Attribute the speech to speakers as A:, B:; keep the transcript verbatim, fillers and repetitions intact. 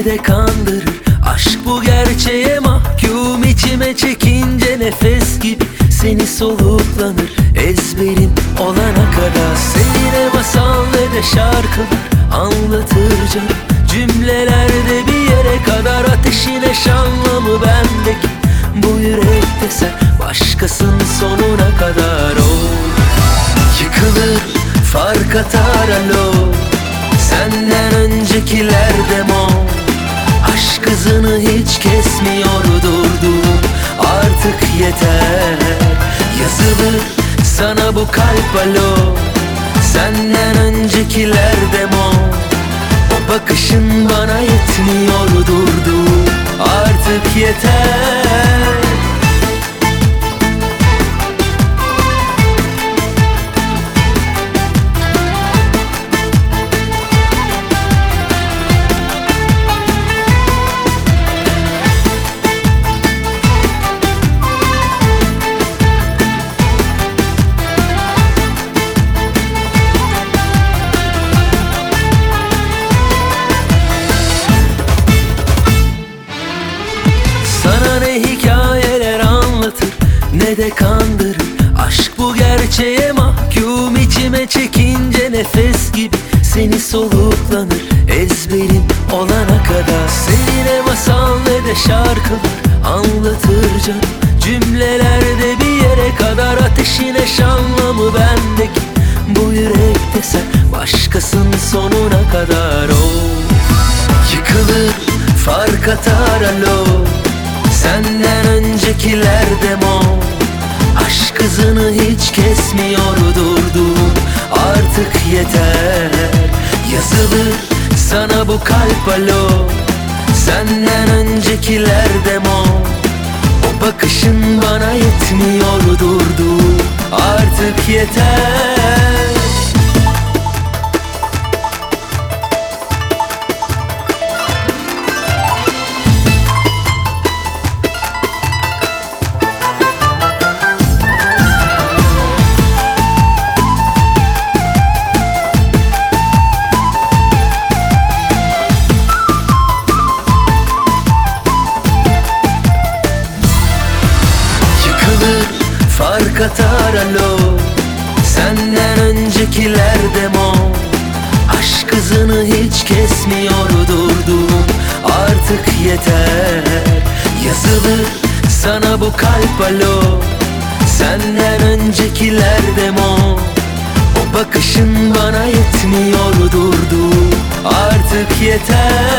A: ne de kandırır. Aşk bu gerçeğe mahkum, içime çekince nefes gibi seni soluklanır. Ezberim olana kadar seni ne masal ne de şarkılar anlatır canım. Cümlelerde bir yere kadar ateşin eşanla mı bendeki bu yürekte sen başkasın sonuna kadar. O yıkılır fark atar alo, senden öncekiler demo. Aşk hızını hiç kesmiyor durdum, artık yeter. Yazılır sana bu kalp alo, senden öncekiler demo. O bakışın bana yetmiyor durdum, artık yeter. Sana ne hikayeler anlatır ne de kandırır. Aşk bu gerçeğe mahkum, içime çekince nefes gibi seni soluklanır. Ezberim olana kadar seni ne masal ne de şarkılar anlatır canım. Cümlelerde bir yere kadar ateşin eşanla mı bendeki bu yürekte sen başkasın sonuna kadar. O yıkılır fark atar alo, senden öncekiler demo. Aşk hızını hiç kesmiyor durdum, artık yeter. Yazılır sana bu kalp alo, senden öncekiler demo. O bakışın bana yetmiyor durdum, artık yeter. Fark atar alo, senden öncekiler demo. Aşk hızını hiç kesmiyor durdum, artık yeter. Yazılır sana bu kalp alo, senden öncekiler demo. O bakışın bana yetmiyor durdum, artık yeter.